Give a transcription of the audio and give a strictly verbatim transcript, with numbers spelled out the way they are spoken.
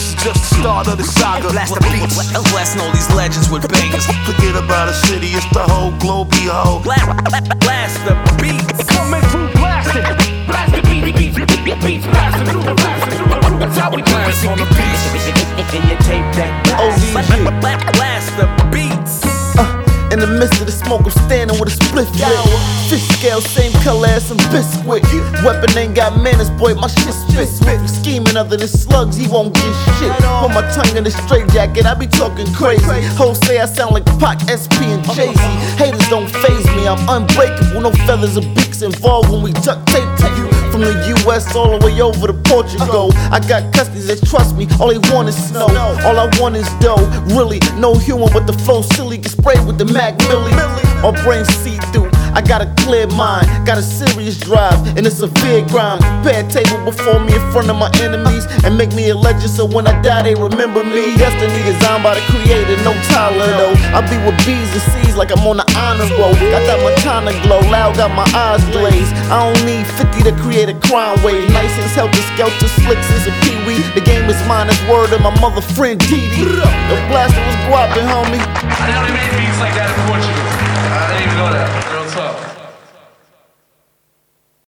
this is just the start of the saga. Blast the beats, blasting all these legends with bangers. Forget about a city, it's the whole globe, behold. Blast, blast the beats. Coming through blasting. Blast the beats, beats, beats, beats, blasting through the blasting through the. That's how we blast on the beats. And you tape that. O Z G. Blast the beats. In the midst of the smoke, I'm standing with a split lit. Fish scale, same color as some biscuit. Weapon ain't got manners, boy, my shit spit. You scheming other than slugs, he won't get shit. Put my tongue in a straight jacket, I be talking crazy. Hoes say I sound like Pac, S P, and Jay-Z. Haters don't faze me, I'm unbreakable. No feathers or beaks involved when we duct tape tape. From the U S all the way over to Portugal. I got customers that trust me, all they want is snow. All I want is dough, really, no humor, but the flow silly. Get sprayed with the Mac Millie. My brain see through, I got a clear mind, got a serious drive, and a severe grind. Prepare a table before me in front of my enemies, and make me a legend so when I die they remember me. Destiny designed by the creator, no Tyler though. I be with B's and C's like I'm on the honor roll. Got that Montana glow, loud got my eyes glazed. I don't need fifty to create a crime wave. Nice as helter skelter, slicks as a pee-wee. The game is mine, as word of my mother friend Dee. The blaster was guapping, homie. I didn't know they made beats like that in Portugal. I didn't even know that. Real talk.